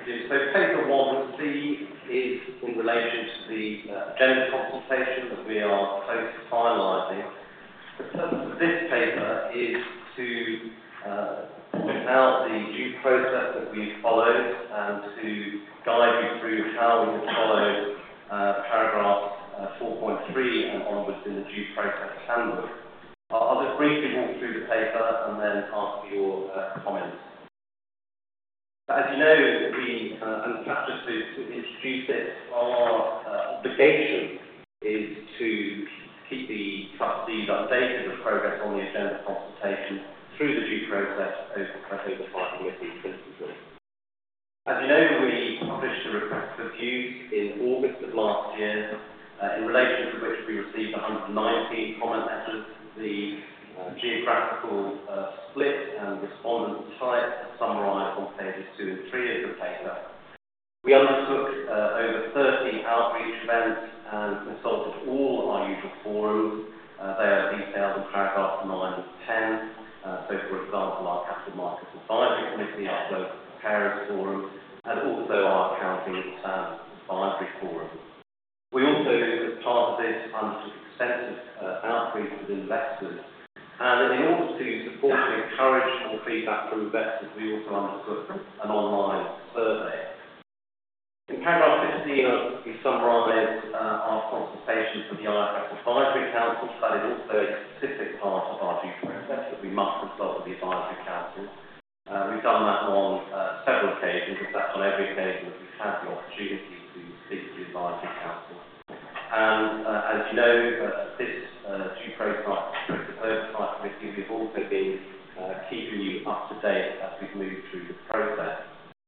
do. So paper 1C is in relation to the agenda consultation that we are close to finalising. The purpose of this paper is to point out the due process that we've followed and to guide you through how we have followed paragraph 4.3 and onwards in the due process handbook. I'll just briefly walk through the paper and then ask your comments. As you know, and perhaps just to introduce it, our obligation is to keep the trustees updated with progress on the agenda consultation through the due process over 5 committees principally. As you know, we published a request for views in August of last year, in relation to which we received 119 comment letters. The geographical split and respondent type are summarised on pages 2 and 3 of the paper. We undertook over 30 outreach events and consulted all our usual forums. They are detailed in paragraphs 9 and 10. So, for example, our Capital Markets Advisory Committee, our Global Carers Forum, and also our Accounting Advisory Forum. We also, as part of this, undertook extensive outreach with investors. And in order to support and encourage more feedback from investors, we also undertook an online survey. In paragraph 15, we summarise our consultation for the IFRS Advisory Council. That is also a specific part of our due process that we must consult with the Advisory Council. We've done that on several occasions. In fact, on every occasion that we've had the opportunity to speak to the Advisory Council. And as you know, this due process oversight committee, we've also been keeping you up to date as we've moved through the process.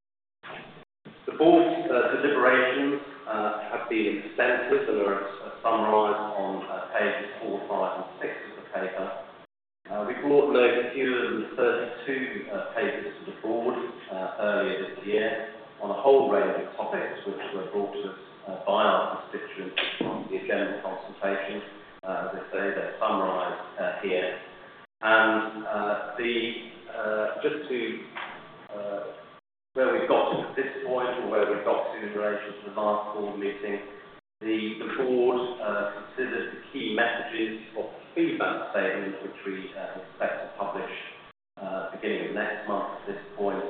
The board's deliberations have been extensive and are summarised on pages 4, 5 and 6 of the paper. We brought no fewer than 32 papers to the board earlier this year on a whole range of topics which were brought to us by our constituents from the agenda consultation. As I say, they're summarised here. And just to where we've got to at this point, or where we've got to in relation to the last board meeting, the board considered the key messages of the feedback statement, which we expect to publish beginning of next month at this point.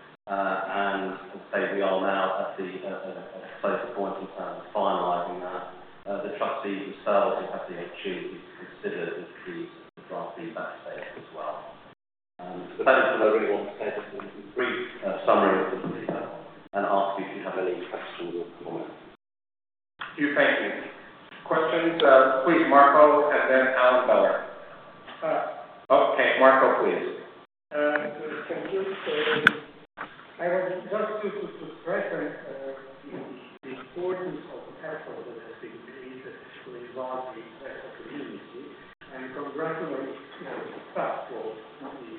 And as I say, we are now at the closer point in terms of finalising that. The trustees themselves will have the opportunity to consider the draft feedback statement as well. So that is what I really want to say, just a brief summary of the paper, and ask you if you have any questions or comments. Thank you. Questions? Please, Marco, and then Alan Beller. Okay, Marco, please. Thank you. I want just to stress the importance of the effort that has been made to involve the community, and congratulate the staff for the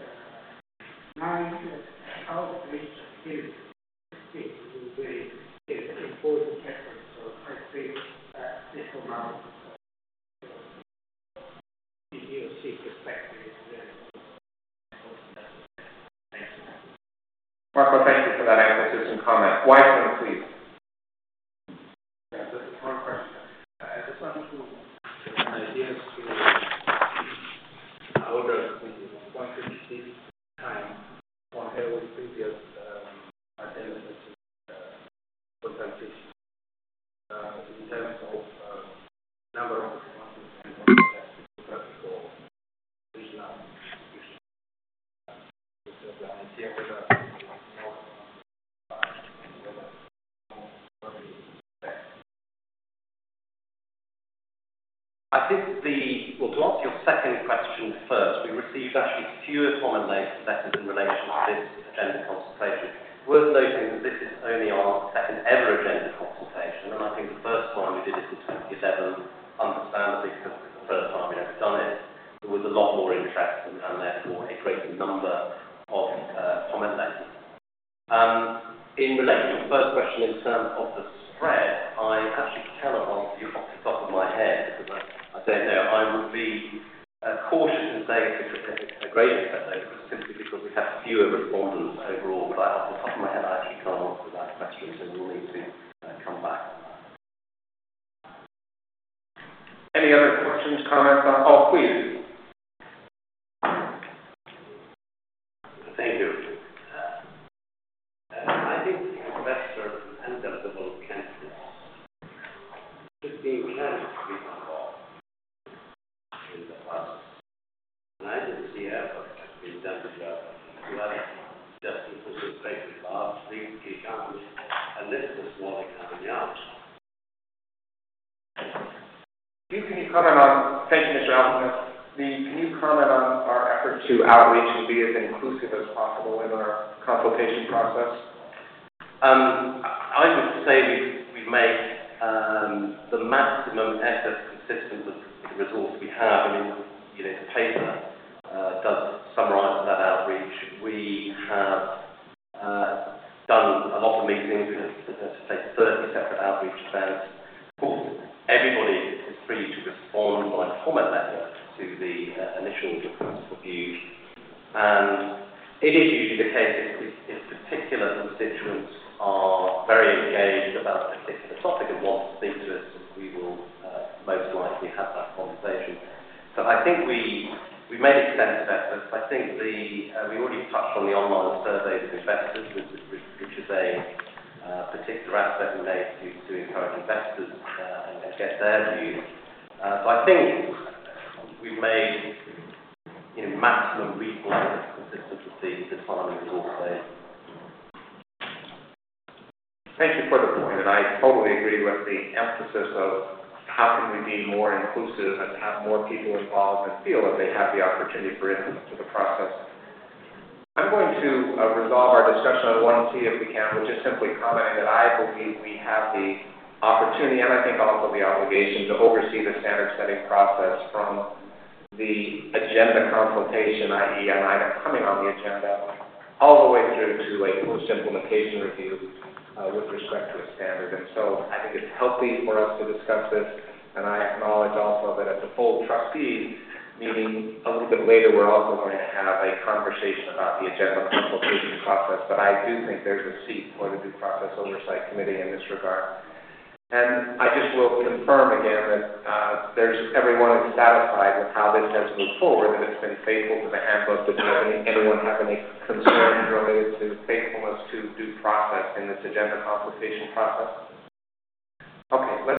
9 outreach activities. It will be an important effort, so I think this amount of the EOC perspective is very important. Thank you. Marco, thank you for that emphasis and comment. Weissman, please. Yeah, just one question. I just want to get an idea as to how the 156 time compared with previous agenda consultation in terms of number of responses and for regional issues. Just an idea whether I think well, to answer your second question first, we received actually fewer comment letters in relation to this agenda consultation. Worth noting that this is only our second ever agenda consultation, and I think the first time we did it in 2011, understandably, because it's the first time we'd ever done it, there was a lot more interest and therefore a greater number of comment letters. In relation to the first question in terms of the spread, I actually cannot answer you off the top of my head because I don't know. I would be cautious in saying it's a greater spread simply because we have fewer respondents overall, but off the top of my head I actually can't answer questions, comments on, oh, please. Thank you. I think investor and eligible candidates should be encouraged to be involved in the process. And I didn't see effort being done to just because it's very large, big economy, and this is a small economy out. Can you comment on, thank you, Mr. Alton. Can you comment on our effort to outreach and be as inclusive as possible in our consultation process? I would say we've made the maximum effort consistent with the resource we have. I mean, the paper does summarise that outreach. We have done a lot of meetings. We have taken 30 separate outreach events. Of course, everybody is free to respond by comment letter to the initial request for views. And it is usually the case if particular constituents are very engaged about a particular topic and want to speak to us, we will most likely have that conversation. So I think we've made extensive efforts. I think we already touched on the online survey of investors, which is a particular aspect we made to encourage investors and get their views. So I think we've made maximum reasonable efforts consistent with the time and resource phase. Thank you for the point, and I totally agree with the emphasis of how can we be more inclusive and have more people involved and feel that they have the opportunity for input to the process. I'm going to resolve our discussion on 1C if we can, with just simply commenting that I believe we have the opportunity and I think also the obligation to oversee the standard setting process from the agenda consultation, i.e. an item coming on the agenda, all the way through to a post-implementation review with respect to a standard. And so I think it's healthy for us to discuss this, and I acknowledge also that at the full trustee meeting a little bit later, we're also going to have a conversation about the agenda consultation process, but I do think there's a seat for the Due Process Oversight Committee in this regard. And I just will confirm again that everyone is satisfied with how this has moved forward, that it's been faithful to the handbook. Does anyone have any concerns related to faithfulness to due process in this agenda consultation process?